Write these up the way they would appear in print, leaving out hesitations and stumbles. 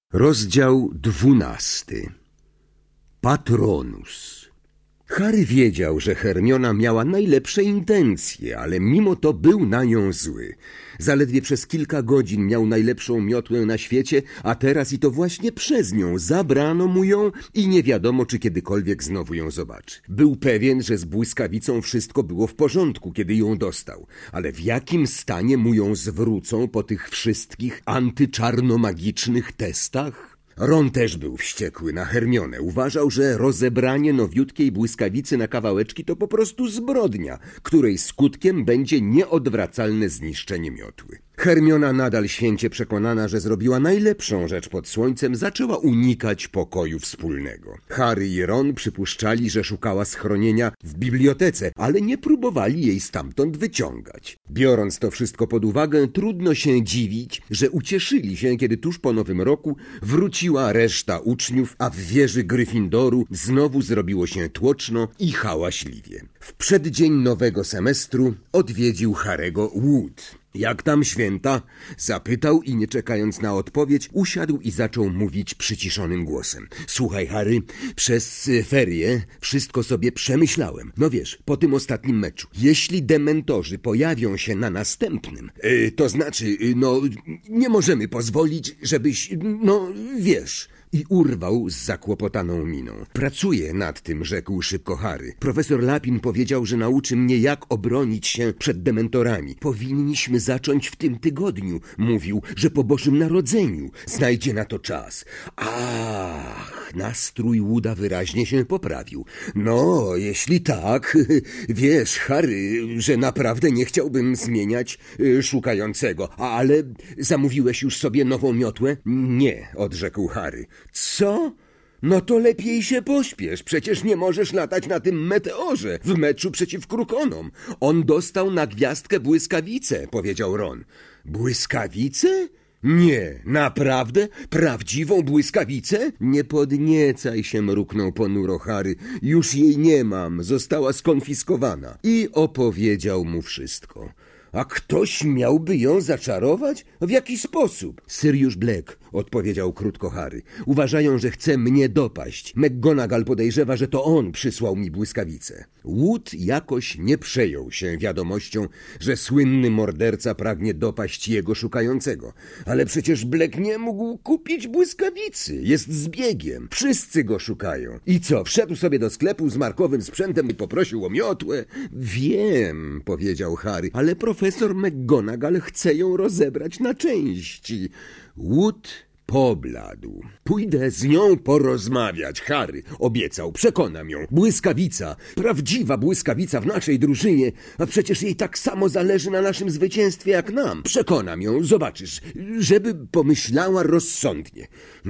Rozdział 12. Patronus. Harry wiedział, że Hermiona miała najlepsze intencje, ale mimo to był na nią zły. Zaledwie przez kilka godzin miał najlepszą miotłę na świecie, a teraz i to właśnie przez nią zabrano mu ją i nie wiadomo, czy kiedykolwiek znowu ją zobaczy. Był pewien, że z błyskawicą wszystko było w porządku, kiedy ją dostał, ale w jakim stanie mu ją zwrócą po tych wszystkich antyczarnomagicznych testach? Ron też był wściekły na Hermionę. Uważał, że rozebranie nowiutkiej błyskawicy na kawałeczki to po prostu zbrodnia, której skutkiem będzie nieodwracalne zniszczenie miotły. Hermiona, nadal święcie przekonana, że zrobiła najlepszą rzecz pod słońcem, zaczęła unikać pokoju wspólnego. Harry i Ron przypuszczali, że szukała schronienia w bibliotece, ale nie próbowali jej stamtąd wyciągać. Biorąc to wszystko pod uwagę, trudno się dziwić, że ucieszyli się, kiedy tuż po Nowym Roku wróciła reszta uczniów, a w wieży Gryffindoru znowu zrobiło się tłoczno i hałaśliwie. W przeddzień nowego semestru odwiedził Harry'ego Wood. Jak tam święta? Zapytał i nie czekając na odpowiedź, usiadł i zaczął mówić przyciszonym głosem. Słuchaj, Harry, przez ferie wszystko sobie przemyślałem. No wiesz, po tym ostatnim meczu. Jeśli dementorzy pojawią się na następnym, to znaczy, nie możemy pozwolić, żebyś, wiesz... I urwał z zakłopotaną miną. Pracuję nad tym, rzekł szybko Harry. Profesor Lapin powiedział, że nauczy mnie, jak obronić się przed dementorami. Powinniśmy zacząć w tym tygodniu. Mówił, że po Bożym Narodzeniu znajdzie na to czas. Ach, nastrój Wooda wyraźnie się poprawił. No, jeśli tak, wiesz, Harry, że naprawdę nie chciałbym zmieniać szukającego. Ale zamówiłeś już sobie nową miotłę? Nie, odrzekł Harry. Co? No to lepiej się pośpiesz. Przecież nie możesz latać na tym meteorze w meczu przeciw Krukonom. On dostał na gwiazdkę błyskawicę, powiedział Ron. Błyskawicę? Nie, naprawdę? Prawdziwą błyskawicę? Nie podniecaj się, mruknął ponuro Harry. Już jej nie mam, została skonfiskowana. I opowiedział mu wszystko. A ktoś miałby ją zaczarować? W jaki sposób? Sirius Black, odpowiedział krótko Harry. Uważają, że chce mnie dopaść. McGonagall podejrzewa, że to on przysłał mi błyskawicę. Wood jakoś nie przejął się wiadomością, że słynny morderca pragnie dopaść jego szukającego. Ale przecież Black nie mógł kupić błyskawicy. Jest zbiegiem. Wszyscy go szukają. I co, wszedł sobie do sklepu z markowym sprzętem i poprosił o miotłę? Wiem, powiedział Harry, ale profesor McGonagall chce ją rozebrać na części. Wood pobladł. Pójdę z nią porozmawiać, Harry, obiecał. Przekonam ją. Błyskawica, prawdziwa błyskawica w naszej drużynie, a przecież jej tak samo zależy na naszym zwycięstwie jak nam. Przekonam ją, zobaczysz, żeby pomyślała rozsądnie.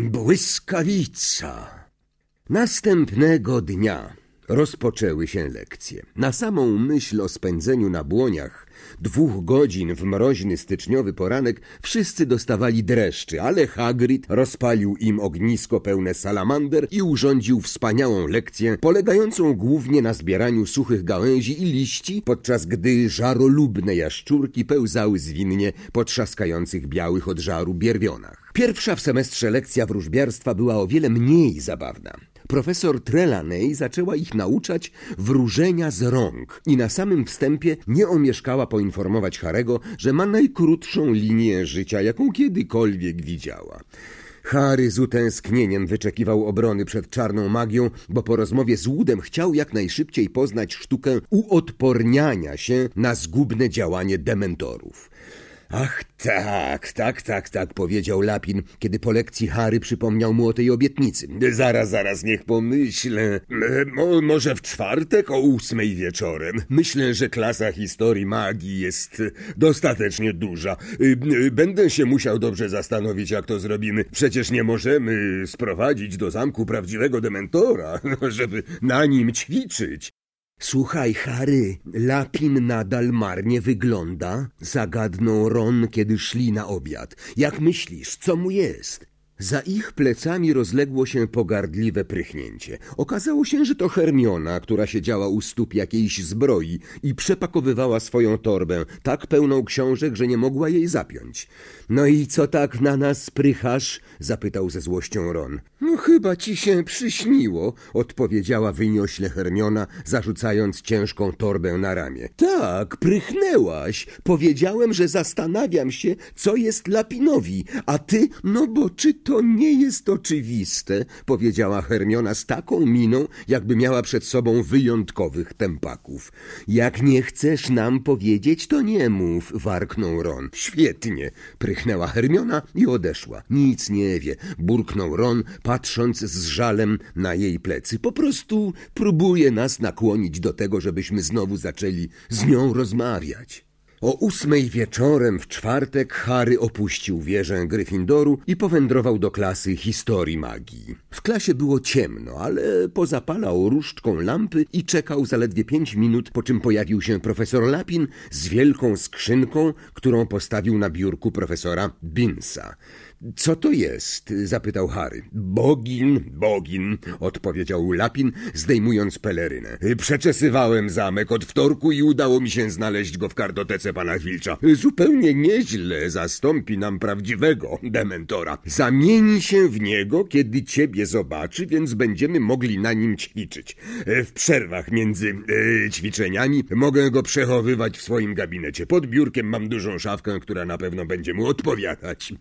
Błyskawica. Następnego dnia rozpoczęły się lekcje. Na samą myśl o spędzeniu na błoniach 2 godzin w mroźny styczniowy poranek wszyscy dostawali dreszczy, ale Hagrid rozpalił im ognisko pełne salamander i urządził wspaniałą lekcję, polegającą głównie na zbieraniu suchych gałęzi i liści, podczas gdy żarolubne jaszczurki pełzały zwinnie po trzaskających białych od żaru bierwionach. Pierwsza w semestrze lekcja wróżbiarstwa była o wiele mniej zabawna. Profesor Trelawney zaczęła ich nauczać wróżenia z rąk i na samym wstępie nie omieszkała poinformować Harry'ego, że ma najkrótszą linię życia, jaką kiedykolwiek widziała. Harry z utęsknieniem wyczekiwał obrony przed czarną magią, bo po rozmowie z Woodem chciał jak najszybciej poznać sztukę uodporniania się na zgubne działanie dementorów. Ach, tak, powiedział Lapin, kiedy po lekcji Harry przypomniał mu o tej obietnicy. Zaraz, niech pomyślę. Może w czwartek o 8 wieczorem. Myślę, że klasa historii magii jest dostatecznie duża. Będę się musiał dobrze zastanowić, jak to zrobimy. Przecież nie możemy sprowadzić do zamku prawdziwego dementora, żeby na nim ćwiczyć. Słuchaj, Harry, Lapin nadal marnie wygląda, zagadnął Ron, kiedy szli na obiad. Jak myślisz, co mu jest? Za ich plecami rozległo się pogardliwe prychnięcie. Okazało się, że to Hermiona, która siedziała u stóp jakiejś zbroi i przepakowywała swoją torbę, tak pełną książek, że nie mogła jej zapiąć. No i co tak na nas prychasz? Zapytał ze złością Ron. No chyba ci się przyśniło, odpowiedziała wyniośle Hermiona, zarzucając ciężką torbę na ramię. Tak, prychnęłaś. Powiedziałem, że zastanawiam się, co jest Lapinowi, a ty, no bo czy to nie jest oczywiste, powiedziała Hermiona z taką miną, jakby miała przed sobą wyjątkowych tępaków. Jak nie chcesz nam powiedzieć, to nie mów, warknął Ron. Świetnie, prychnęła Hermiona i odeszła. Nic nie wie, burknął Ron, patrząc z żalem na jej plecy. Po prostu próbuje nas nakłonić do tego, żebyśmy znowu zaczęli z nią rozmawiać. O 8 wieczorem w czwartek Harry opuścił wieżę Gryffindoru i powędrował do klasy historii magii. W klasie było ciemno, ale pozapalał różdżką lampy i czekał zaledwie 5 minut, po czym pojawił się profesor Lapin z wielką skrzynką, którą postawił na biurku profesora Binsa. Co to jest? Zapytał Harry. Bogin, odpowiedział Lapin, zdejmując pelerynę. Przeczesywałem zamek od wtorku i udało mi się znaleźć go w kartotece pana Filcza. Zupełnie nieźle, zastąpi nam prawdziwego dementora. Zamieni się w niego, kiedy ciebie zobaczy, więc będziemy mogli na nim ćwiczyć. W przerwach między ćwiczeniami mogę go przechowywać w swoim gabinecie. Pod biurkiem mam dużą szafkę, która na pewno będzie mu odpowiadać.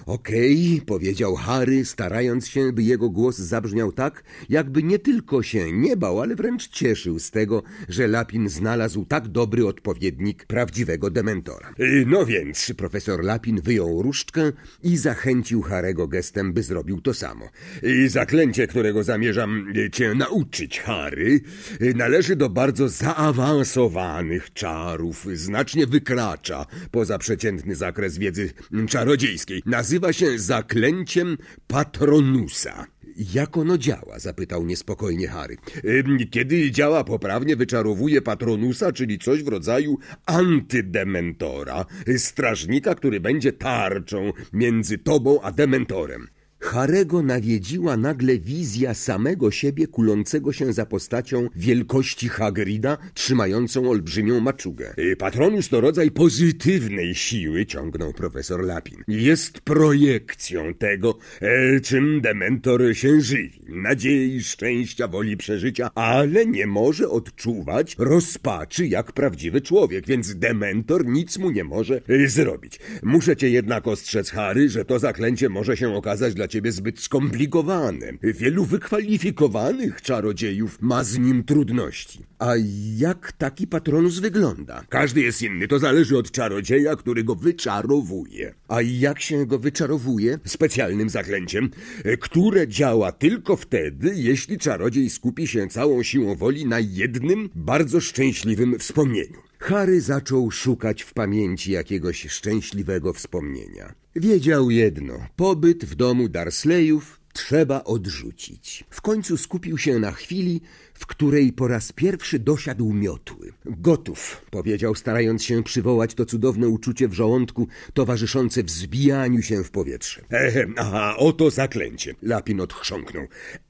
Okej, powiedział Harry, starając się, by jego głos zabrzmiał tak, jakby nie tylko się nie bał, ale wręcz cieszył z tego, że Lapin znalazł tak dobry odpowiednik prawdziwego dementora. No więc, profesor Lapin wyjął różdżkę i zachęcił Harry'ego gestem, by zrobił to samo. Zaklęcie, którego zamierzam cię nauczyć, Harry, należy do bardzo zaawansowanych czarów, znacznie wykracza poza przeciętny zakres wiedzy czarodziejskiej. Nazywa się zaklęciem Patronusa. Jak ono działa? Zapytał niespokojnie Harry. Kiedy działa poprawnie, wyczarowuje Patronusa, czyli coś w rodzaju antydementora, strażnika, który będzie tarczą między tobą a dementorem. Harego nawiedziła nagle wizja samego siebie kulącego się za postacią wielkości Hagrida, trzymającą olbrzymią maczugę. Patronus to rodzaj pozytywnej siły, ciągnął profesor Lapin. Jest projekcją tego, czym dementor się żywi. Nadziei, szczęścia, woli przeżycia, ale nie może odczuwać rozpaczy jak prawdziwy człowiek, więc dementor nic mu nie może zrobić. Muszę cię jednak ostrzec, Harry, że to zaklęcie może się okazać dla ciebie zbyt skomplikowane. Wielu wykwalifikowanych czarodziejów ma z nim trudności. A jak taki Patronus wygląda? Każdy jest inny, to zależy od czarodzieja, który go wyczarowuje. A jak się go wyczarowuje? Specjalnym zaklęciem, które działa tylko wtedy, jeśli czarodziej skupi się całą siłą woli na jednym, bardzo szczęśliwym wspomnieniu. Harry zaczął szukać w pamięci jakiegoś szczęśliwego wspomnienia. Wiedział jedno, pobyt w domu Dursleyów trzeba odrzucić. W końcu skupił się na chwili, w której po raz pierwszy dosiadł miotły. Gotów, powiedział, starając się przywołać to cudowne uczucie w żołądku, towarzyszące wzbijaniu się w powietrze. Aha, oto zaklęcie. Lapin odchrząknął.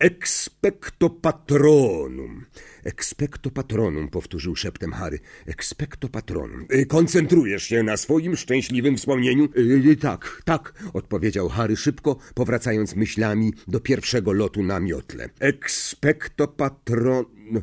Expecto Patronum. Expecto Patronum, powtórzył szeptem Harry. Expecto Patronum. Koncentrujesz się na swoim szczęśliwym wspomnieniu? Tak, odpowiedział Harry szybko, powracając myślami do pierwszego lotu na miotle. Expecto Patronum.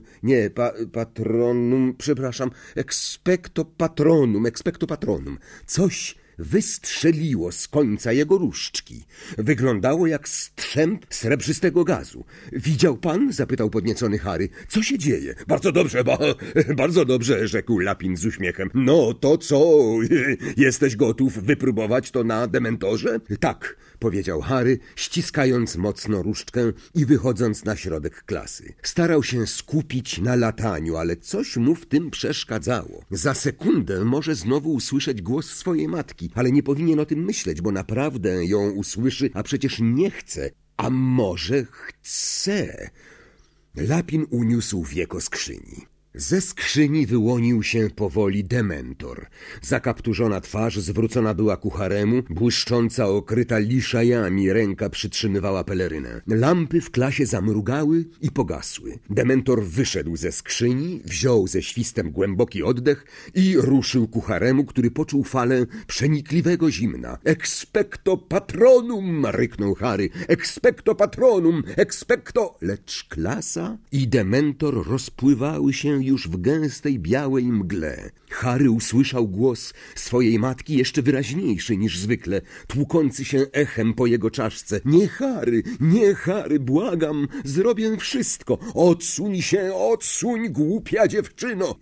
Patronum, przepraszam. Expecto Patronum. Coś wystrzeliło z końca jego różdżki. Wyglądało jak strzęp srebrzystego gazu. Widział pan? Zapytał podniecony Harry. Co się dzieje? Bardzo dobrze, rzekł Lapin z uśmiechem. No, to co? Jesteś gotów wypróbować to na dementorze? Tak, powiedział Harry, ściskając mocno różdżkę i wychodząc na środek klasy. Starał się skupić na lataniu, ale coś mu w tym przeszkadzało. Za sekundę może znowu usłyszeć głos swojej matki, ale nie powinien o tym myśleć, bo naprawdę ją usłyszy, a przecież nie chce. A może chce? Lapin uniósł wieko skrzyni. Ze skrzyni wyłonił się powoli Dementor. Zakapturzona twarz zwrócona była ku Haremu, błyszcząca, okryta liszajami ręka przytrzymywała pelerynę. Lampy w klasie zamrugały i pogasły. Dementor wyszedł ze skrzyni, wziął ze świstem głęboki oddech i ruszył ku Haremu, który poczuł falę przenikliwego zimna. Expecto patronum! Ryknął Harry. Expecto patronum! Expecto! Lecz klasa i Dementor rozpływały się już w gęstej, białej mgle. Harry usłyszał głos swojej matki jeszcze wyraźniejszy niż zwykle, tłukący się echem po jego czaszce. Nie Harry, błagam, zrobię wszystko. Odsuń się, odsuń, głupia dziewczyno.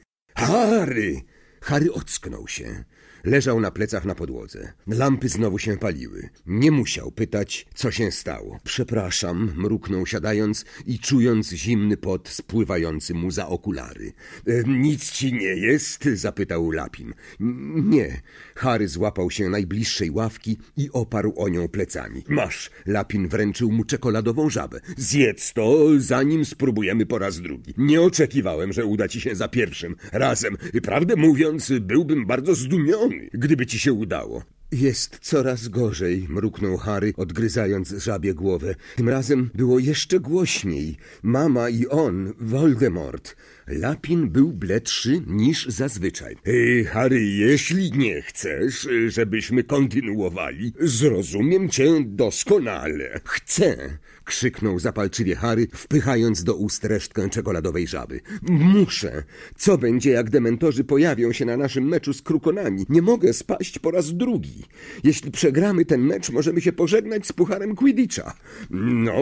Harry ocknął się. Leżał na plecach na podłodze. Lampy znowu się paliły. Nie musiał pytać, co się stało. Przepraszam, mruknął siadając i czując zimny pot spływający mu za okulary. Nic ci nie jest? Zapytał Lapin. Nie. Harry złapał się najbliższej ławki i oparł o nią plecami. Masz. Lapin wręczył mu czekoladową żabę. Zjedz to, zanim spróbujemy po raz drugi. Nie oczekiwałem, że uda ci się za pierwszym razem. Prawdę mówiąc, byłbym bardzo zdumiony, gdyby ci się udało. Jest coraz gorzej, mruknął Harry, odgryzając żabie głowę. Tym razem było jeszcze głośniej. Mama i on, Voldemort. Lapin był bledszy niż zazwyczaj. Harry, jeśli nie chcesz, żebyśmy kontynuowali, zrozumiem cię doskonale. Chcę, krzyknął zapalczywie Harry, wpychając do ust resztkę czekoladowej żaby. Muszę. Co będzie, jak dementorzy pojawią się na naszym meczu z Krukonami? Nie mogę spaść po raz drugi. Jeśli przegramy ten mecz, możemy się pożegnać z pucharem Quidditcha. No,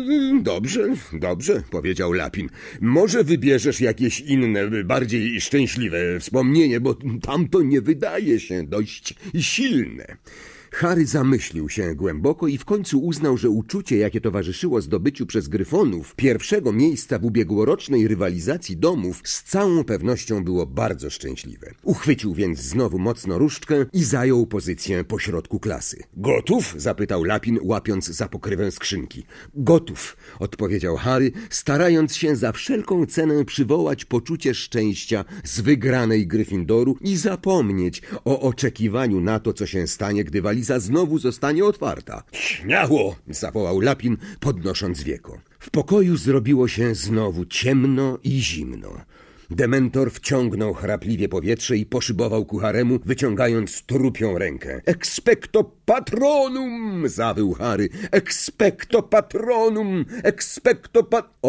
dobrze, powiedział Lapin. Może wybierzesz jakieś inne, bardziej szczęśliwe wspomnienie, bo tamto nie wydaje się dość silne. Harry zamyślił się głęboko i w końcu uznał, że uczucie, jakie towarzyszyło zdobyciu przez Gryfonów pierwszego miejsca w ubiegłorocznej rywalizacji domów, z całą pewnością było bardzo szczęśliwe. Uchwycił więc znowu mocno różdżkę i zajął pozycję pośrodku klasy. Gotów? Zapytał Lapin, łapiąc za pokrywę skrzynki. Gotów, odpowiedział Harry, starając się za wszelką cenę przywołać poczucie szczęścia z wygranej Gryffindoru i zapomnieć o oczekiwaniu na to, co się stanie, gdy waliza znowu zostanie otwarta. Śmiało! Zawołał Lapin, podnosząc wieko. W pokoju zrobiło się znowu ciemno i zimno. Dementor wciągnął chrapliwie powietrze i poszybował ku Haremu, wyciągając trupią rękę. Expecto patronum! Zawył Harry. Expecto patronum! Expecto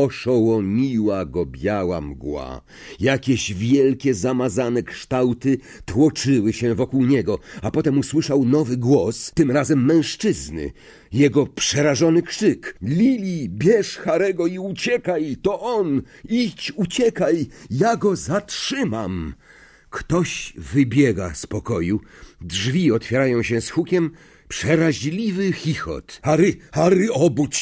Oszołomiła go biała mgła. Jakieś wielkie, zamazane kształty tłoczyły się wokół niego, a potem usłyszał nowy głos, tym razem mężczyzny. Jego przerażony krzyk. Lili, bierz Harego i uciekaj, to on! Idź, uciekaj, ja go zatrzymam! Ktoś wybiega z pokoju, drzwi otwierają się z hukiem, przeraźliwy chichot. Harry,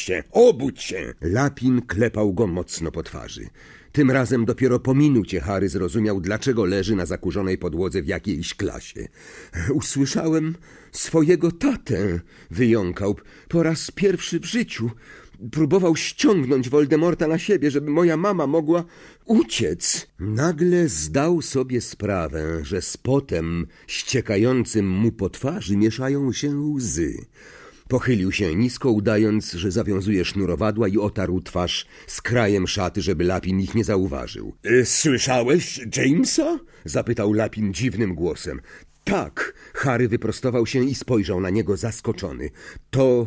obudź się! Lapin klepał go mocno po twarzy. Tym razem dopiero po minucie Harry zrozumiał, dlaczego leży na zakurzonej podłodze w jakiejś klasie. Usłyszałem swojego tatę, wyjąkał, po raz pierwszy w życiu. Próbował ściągnąć Voldemorta na siebie, żeby moja mama mogła uciec. Nagle zdał sobie sprawę, że z potem ściekającym mu po twarzy mieszają się łzy. Pochylił się nisko, udając, że zawiązuje sznurowadła i otarł twarz z krajem szaty, żeby Lapin ich nie zauważył. Słyszałeś Jamesa? Zapytał Lapin dziwnym głosem. Tak. Harry wyprostował się i spojrzał na niego zaskoczony. To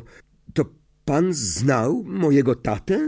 pan znał mojego tatę?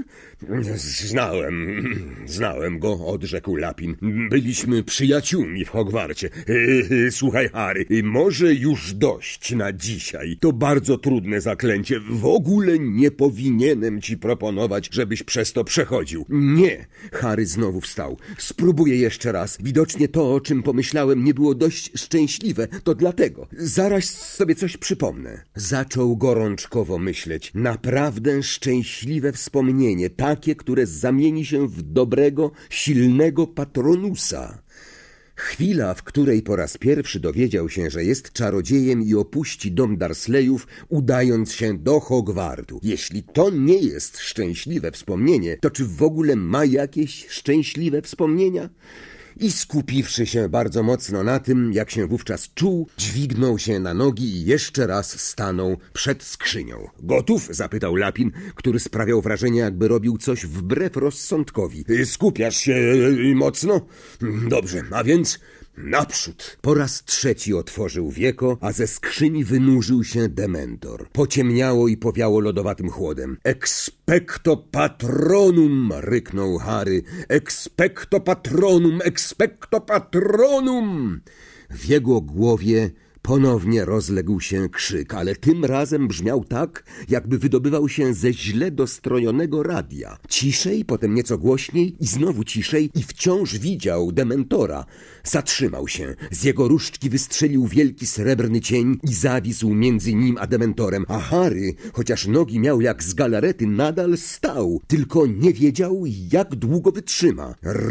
Znałem go, odrzekł Lapin. Byliśmy przyjaciółmi w Hogwarcie. Słuchaj, Harry, może już dość na dzisiaj. To bardzo trudne zaklęcie. W ogóle nie powinienem ci proponować, żebyś przez to przechodził. Nie. Harry znowu wstał. Spróbuję jeszcze raz. Widocznie to, o czym pomyślałem, nie było dość szczęśliwe. To dlatego. Zaraz sobie coś przypomnę. Zaczął gorączkowo myśleć. Naprawdę szczęśliwe wspomnienie, takie, które zamieni się w dobrego, silnego patronusa. Chwila, w której po raz pierwszy dowiedział się, że jest czarodziejem i opuści dom Dursleyów, udając się do Hogwartu. Jeśli to nie jest szczęśliwe wspomnienie, to czy w ogóle ma jakieś szczęśliwe wspomnienia? i skupiwszy się bardzo mocno na tym, jak się wówczas czuł, dźwignął się na nogi i jeszcze raz stanął przed skrzynią. Gotów? Zapytał Lapin, który sprawiał wrażenie, jakby robił coś wbrew rozsądkowi. Skupiasz się mocno? Dobrze, a więc naprzód. Po raz trzeci otworzył wieko, a ze skrzyni wynurzył się Dementor. Pociemniało i powiało lodowatym chłodem. Expecto patronum! Ryknął Harry. Expecto patronum! Expecto patronum! W jego głowie ponownie rozległ się krzyk, ale tym razem brzmiał tak, jakby wydobywał się ze źle dostrojonego radia. Ciszej, potem nieco głośniej i znowu ciszej i wciąż widział Dementora. Zatrzymał się. Z jego różdżki wystrzelił wielki srebrny cień i zawisł między nim a Dementorem. A Harry, chociaż nogi miał jak z galarety, nadal stał, tylko nie wiedział, jak długo wytrzyma.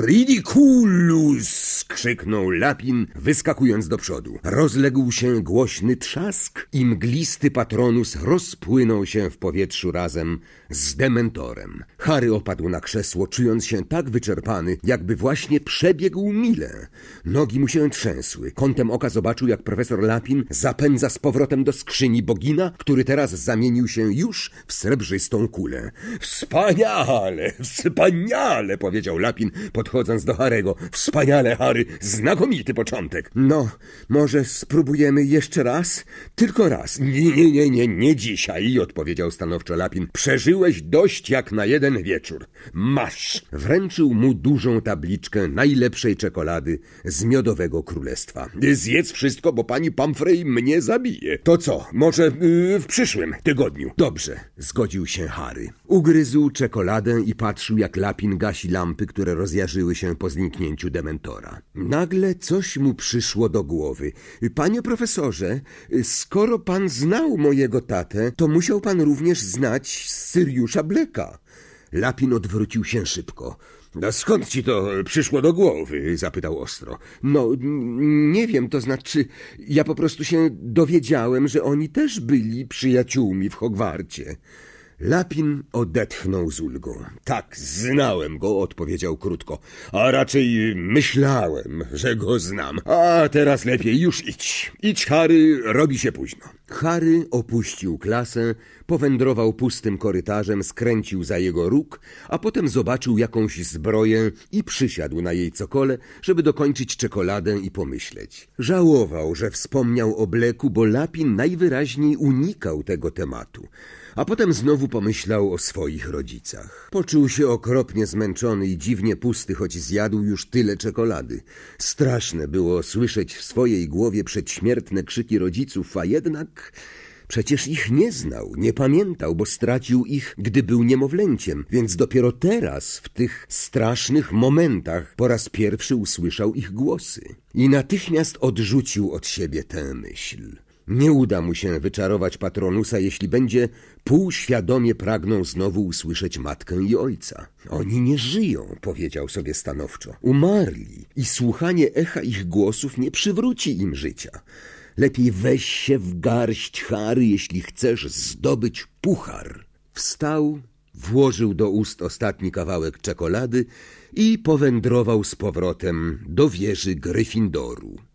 Ridiculus! Krzyknął Lapin, wyskakując do przodu. Rozległ się głośny trzask i mglisty Patronus rozpłynął się w powietrzu razem z Dementorem. Harry opadł na krzesło, czując się tak wyczerpany, jakby właśnie przebiegł milę. Nogi mu się trzęsły. Kątem oka zobaczył, jak profesor Lapin zapędza z powrotem do skrzyni Bogina, który teraz zamienił się już w srebrzystą kulę. Wspaniale, wspaniale, powiedział Lapin, podchodząc do Harego. Wspaniale, Harry, znakomity początek. No, może spróbujemy jeszcze raz? Tylko raz. Nie dzisiaj, odpowiedział stanowczo Lapin. Przeżyłeś dość jak na jeden wieczór. Masz. Wręczył mu dużą tabliczkę najlepszej czekolady z Miodowego Królestwa. Zjedz wszystko, bo pani Pumphrey mnie zabije. To co, może w przyszłym tygodniu? Dobrze, zgodził się Harry. Ugryzł czekoladę i patrzył, jak Lapin gasi lampy, które rozjarzyły się po zniknięciu Dementora. Nagle coś mu przyszło do głowy. Panie profesorze, skoro pan znał mojego tatę, to musiał pan również znać Syriusza Blacka. Lapin odwrócił się szybko. A skąd ci to przyszło do głowy? Zapytał ostro. No, nie wiem, to znaczy, ja po prostu się dowiedziałem, że oni też byli przyjaciółmi w Hogwarcie. Lapin odetchnął z ulgą. Tak, znałem go, odpowiedział krótko, a raczej myślałem, że go znam. A teraz lepiej już idź. Idź, Harry, robi się późno. Harry opuścił klasę, powędrował pustym korytarzem, skręcił za jego róg, a potem zobaczył jakąś zbroję i przysiadł na jej cokole, żeby dokończyć czekoladę i pomyśleć. Żałował, że wspomniał o Blacku, bo Lapin najwyraźniej unikał tego tematu. A potem znowu pomyślał o swoich rodzicach. Poczuł się okropnie zmęczony i dziwnie pusty, choć zjadł już tyle czekolady. Straszne było słyszeć w swojej głowie przedśmiertne krzyki rodziców, a jednak przecież ich nie znał, nie pamiętał, bo stracił ich, gdy był niemowlęciem, więc dopiero teraz, w tych strasznych momentach, po raz pierwszy usłyszał ich głosy. I natychmiast odrzucił od siebie tę myśl. Nie uda mu się wyczarować Patronusa, jeśli będzie półświadomie pragnął znowu usłyszeć matkę i ojca. Oni nie żyją, powiedział sobie stanowczo. Umarli i słuchanie echa ich głosów nie przywróci im życia. Lepiej weź się w garść, Harry, jeśli chcesz zdobyć puchar. Wstał, włożył do ust ostatni kawałek czekolady i powędrował z powrotem do wieży Gryffindoru.